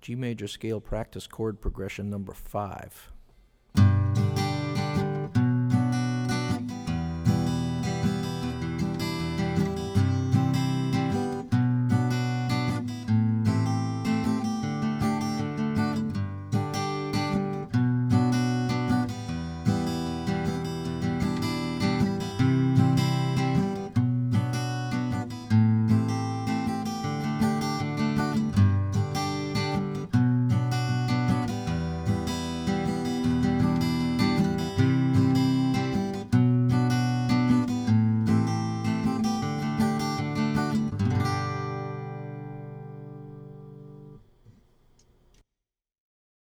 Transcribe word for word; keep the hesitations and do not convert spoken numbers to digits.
G major scale practice chord progression number five.